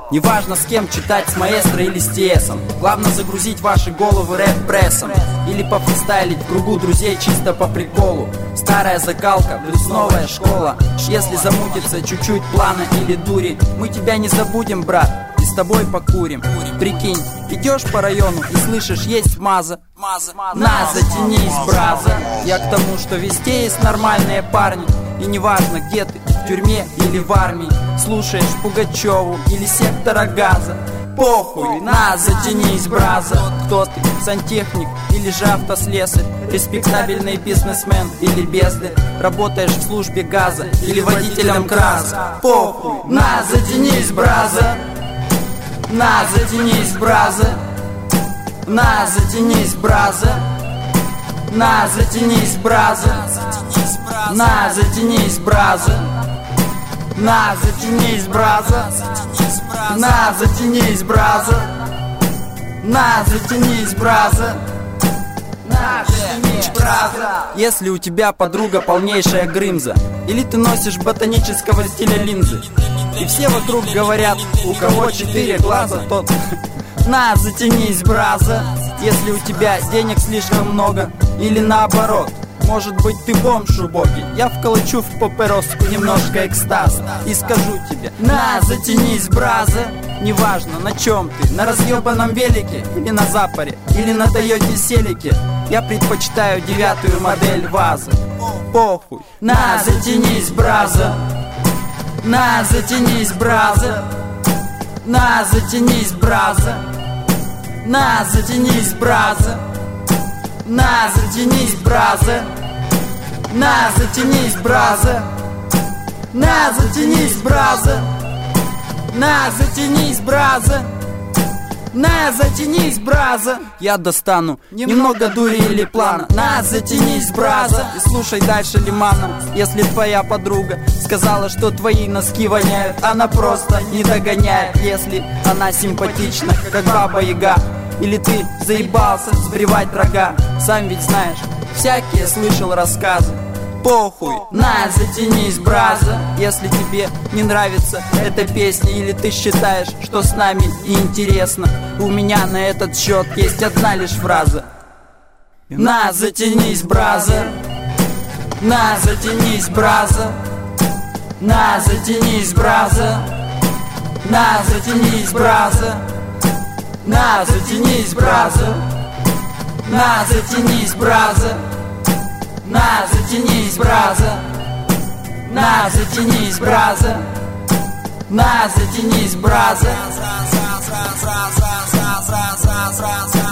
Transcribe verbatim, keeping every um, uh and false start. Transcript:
Неважно с кем читать, с маэстро или с Тиэсом. Главное загрузить ваши головы рэп-прессом. Или пофристайлить в кругу друзей чисто по приколу. Старая закалка плюс новая школа. Если замутится чуть-чуть плана или дури, мы тебя не забудем, брат, и с тобой покурим. Прикинь, идешь по району и слышишь, есть маза. На, затянись, браза. Я к тому, что везде есть нормальные парни. И неважно, где ты, в тюрьме или в армии, слушаешь Пугачеву или Сектора Газа. Похуй, на, затянись, браза. Кто ты, сантехник или же автослесарь, респектабельный бизнесмен или бездарь, работаешь в службе газа или водителем краса. Похуй, на, затянись, браза. На, затянись, браза. На, затянись, браза. На, затянись, браза. На, затянись, браза. На, затянись, браза. На, затянись, браза. На, затянись, браза. На, затянись, браза. Если у тебя подруга полнейшая грымза, или ты носишь ботанического стиля линзы, и все вокруг говорят, у кого четыре глаза, тот... На, затянись, браза. Если у тебя денег слишком много, или наоборот, может быть ты бомж убогий, я вколочу в папироску немножко экстаза и скажу тебе: на, затянись, браза. Неважно, на чем ты, на разъебанном велике или на запоре, или на Тойоте Селике, я предпочитаю девятую модель ВАЗа. Похуй, на, затянись, браза. На, затянись, браза. На, затянись, браза. На, затянись, браза. На, затянись, браза. На, затянись, браза. На, затянись, браза. На, затянись, браза. На, затянись, браза. Я достану немного дури или плана. На, затянись, браза. И слушай дальше Лимана. Если твоя подруга сказала, что твои носки воняют, она просто не догоняет. Если она симпатична, как Баба Яга, или ты заебался сбривать рога, сам ведь знаешь, всякие слышал рассказы. Похуй, на, затянись, браза. Если тебе не нравится эта песня, или ты считаешь, что с нами и интересно, у меня на этот счет есть одна лишь фраза: на, затянись, браза. На, затянись, браза. На, затянись, браза. На, затянись, браза. На, затянись, браза. На, затянись, браза. На, затянись, браза. На, затянись, браза. На, затянись, браза.